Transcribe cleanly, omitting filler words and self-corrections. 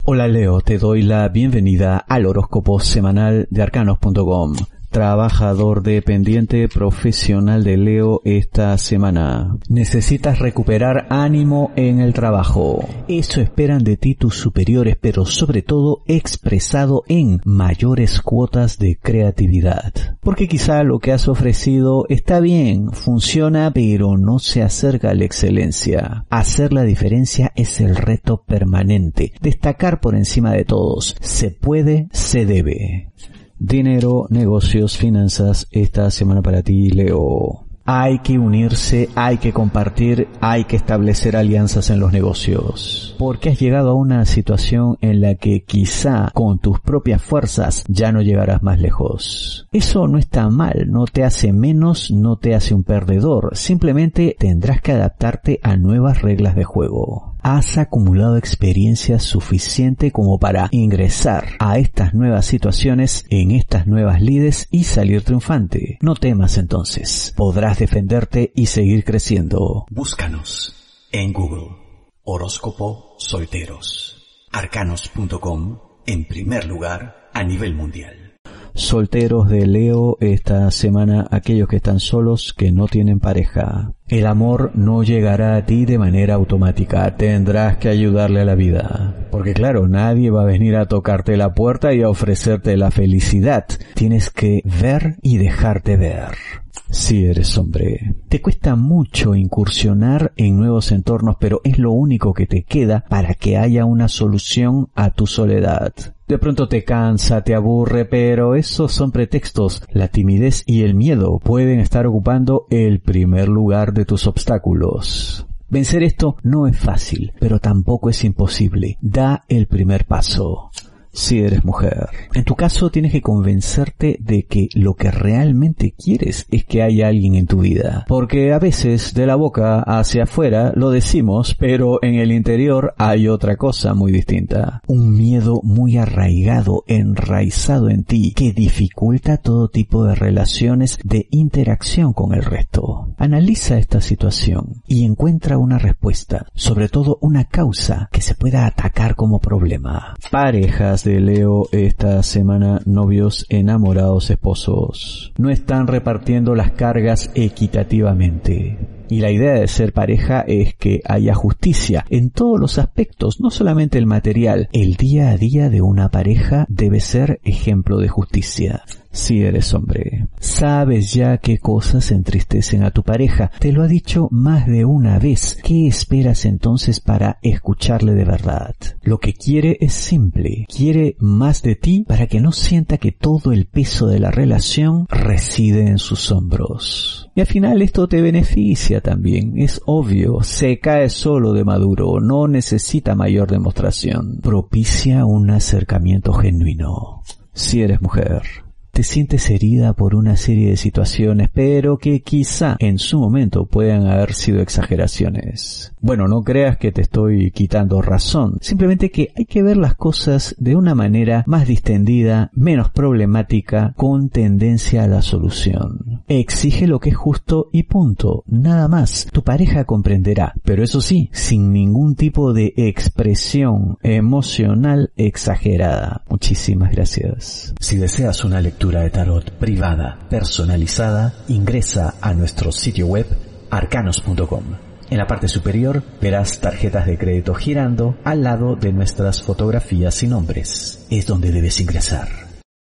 Hola Leo, te doy la bienvenida al horóscopo semanal de Arcanos.com. Trabajador dependiente profesional de Leo esta semana. Necesitas recuperar ánimo en el trabajo. Eso esperan de ti tus superiores, pero sobre todo expresado en mayores cuotas de creatividad. Porque quizá lo que has ofrecido está bien, funciona, pero no se acerca a la excelencia. Hacer la diferencia es el reto permanente. Destacar por encima de todos. Se puede, se debe. Dinero, negocios, finanzas, esta semana para ti, Leo. Hay que unirse, hay que compartir, hay que establecer alianzas en los negocios. Porque has llegado a una situación en la que quizá con tus propias fuerzas ya no llegarás más lejos. Eso no está mal, no te hace menos, no te hace un perdedor. Simplemente tendrás que adaptarte a nuevas reglas de juego. Has acumulado experiencia suficiente como para ingresar a estas nuevas situaciones, en estas nuevas lides y salir triunfante. No temas entonces, podrás defenderte y seguir creciendo. Búscanos en Google, Horóscopo Solteros, Arcanos.com, en primer lugar a nivel mundial. Solteros de Leo esta semana, aquellos que están solos, que no tienen pareja. El amor no llegará a ti de manera automática, tendrás que ayudarle a la vida. Porque claro, nadie va a venir a tocarte la puerta y a ofrecerte la felicidad. Tienes que ver y dejarte ver. Si eres hombre, te cuesta mucho incursionar en nuevos entornos, pero es lo único que te queda para que haya una solución a tu soledad. De pronto te cansa, te aburre, pero esos son pretextos. La timidez y el miedo pueden estar ocupando el primer lugar de tus obstáculos. Vencer esto no es fácil, pero tampoco es imposible. Da el primer paso. Si eres mujer, en tu caso tienes que convencerte de que lo que realmente quieres es que haya alguien en tu vida. Porque a veces de la boca hacia afuera lo decimos, pero en el interior hay otra cosa muy distinta. Un miedo muy arraigado, enraizado en ti, que dificulta todo tipo de relaciones de interacción con el resto. Analiza esta situación y encuentra una respuesta, sobre todo una causa que se pueda atacar como problema. Parejas de Leo esta semana, novios, enamorados, esposos. No están repartiendo las cargas equitativamente. Y la idea de ser pareja es que haya justicia en todos los aspectos, no solamente el material. El día a día de una pareja debe ser ejemplo de justicia. Si eres hombre, sabes ya qué cosas entristecen a tu pareja. Te lo ha dicho más de una vez. ¿Qué esperas entonces para escucharle de verdad? Lo que quiere es simple. Quiere más de ti para que no sienta que todo el peso de la relación reside en sus hombros. Y al final esto te beneficia también. Es obvio, se cae solo de maduro. No necesita mayor demostración. Propicia un acercamiento genuino. Si eres mujer, te sientes herida por una serie de situaciones, pero que quizá en su momento puedan haber sido exageraciones. Bueno, no creas que te estoy quitando razón, simplemente que hay que ver las cosas de una manera más distendida, menos problemática, con tendencia a la solución. Exige lo que es justo y punto, nada más. Tu pareja comprenderá, pero eso sí, sin ningún tipo de expresión emocional exagerada. Muchísimas gracias. Si deseas una lectura de tarot privada, personalizada, ingresa a nuestro sitio web arcanos.com. En la parte superior verás tarjetas de crédito girando al lado de nuestras fotografías y nombres. Es donde debes ingresar.